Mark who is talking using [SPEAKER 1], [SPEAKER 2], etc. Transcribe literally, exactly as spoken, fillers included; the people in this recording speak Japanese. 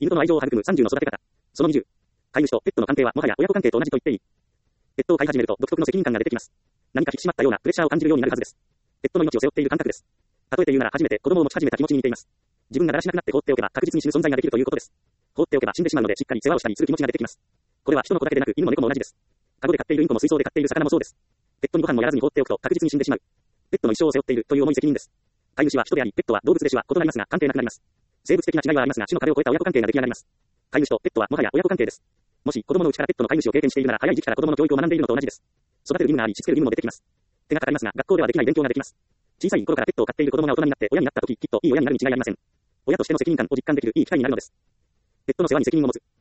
[SPEAKER 1] 犬との愛情を育むさんじゅうの育て方。そのにじゅう。飼い主とペットの関係はもはや親子関係と同じと言っていい。ペットを飼い始めると独特の責任感が出てきます。何か引き締まったようなプレッシャーを感じるようになるはずです。ペットの命を背負っている感覚です。例えて言うなら初めて子供を持ち始めた気持ちに似ています。自分がだらしなくなって放っておけば確実に死ぬ存在ができるということです。放っておけば死んでしまうのでしっかり世話をしたりする気持ちが出てきます。これは人の子だけでなく犬も猫も同じです。カゴで飼っているインコも水槽で飼っている魚もそうです。ペットにご飯もやらずに放っておくと確実に死んでしまう。ペットの一生を背負っているという重い責任です。飼い主は人であり、ペットは動物で種は異なりますが関係なくなります。生物的な違いはありますが種の壁を越えた親子関係が出来上がります。飼い主とペットはもはや親子関係です。もし子供のうちからペットの飼い主を経験しているなら早い時期から子供の教育を学んでいるのと同じです。育てる義務があり、しつける義務も出てきます。手がかかりますが学校ではできない勉強ができます。小さい頃からペットを飼っている子供が大人になって親になった時、きっといい親になるに違いありません。親としての責任感を実感できるいい機会になるのです。ペットの世話に責任を持つ。